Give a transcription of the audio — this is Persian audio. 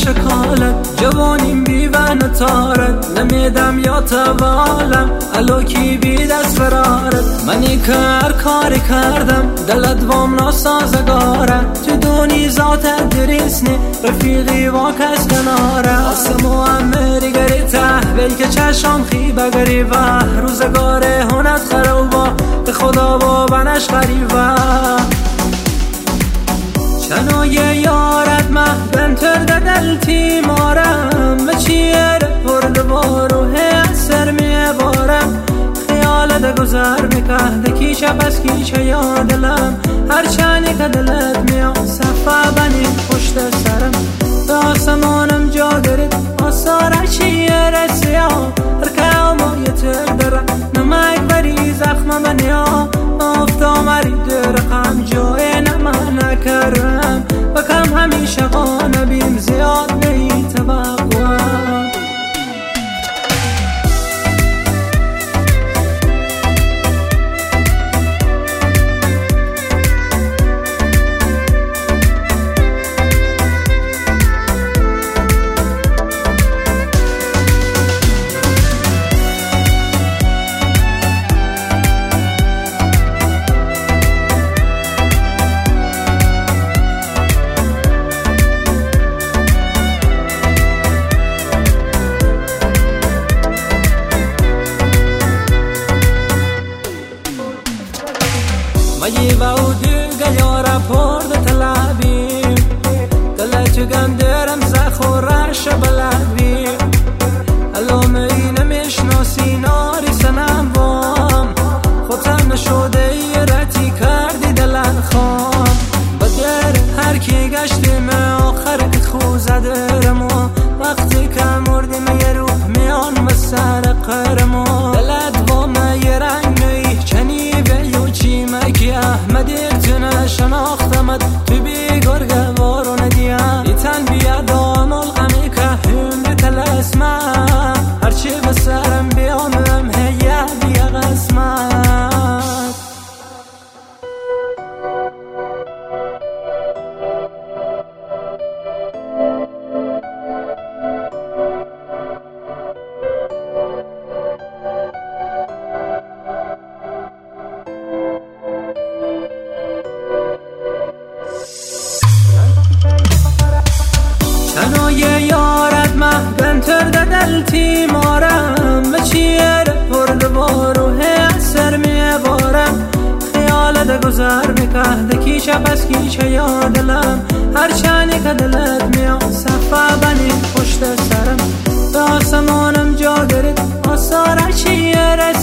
شکالت جوانیم بی و نتارت نمیدم یا توالم الوکی بی دست فرارت منی کاری کردم دلت وام ناسازگارت تو دونی ذات دریسنی رفیقی و کس کناره آسمو امری گری تحویل که چشم خیبه گریبه روزگار هنت خروبا به خدا و بنش غریبه چنای یارت مهدن ترده دلتی مارم به چیر پردوار و سر میبارم خیالت گذر میکهده کیشه بس کیشه یادلم هر چنی که دلت میاد صفه بنی پشت سرم به آسمانم جا گرید آثار چیر سیاه هر که امایت دره نمک بری زخم منیا افتا مرید رقم جای نمه نکرم و کم همیشه قانبیم زیاد نیتبقوام مجيبة ودقة يورا بورد تلابي دلت قندر امزخ ورش بلابي اللومين مش ناسي ناري سنم بام خودم نشده رتی کردی دلت خام بدر هر کی گشتیم آخر که خوزدرمو وقتی که مردیم یه روح میان به سر قرمو دلت با یه رنگ نی چنی بیو چی مکی احمدی تنه شناختمت تو بیگار گوارو ندیم ایتن بیاد آمال غمی که هم تلسمه هرچی به سرم بیامم هیه بیا قسمت چنای یارت مهدن ترده دلتی مارم به چیر پردوار و سر میبارم خیالت گذر میکهده کیشه بس کیشه یادلم هر چنی که دلت میاد صفه بنی پشت سرم به آسمانم جا گرید آثار چیر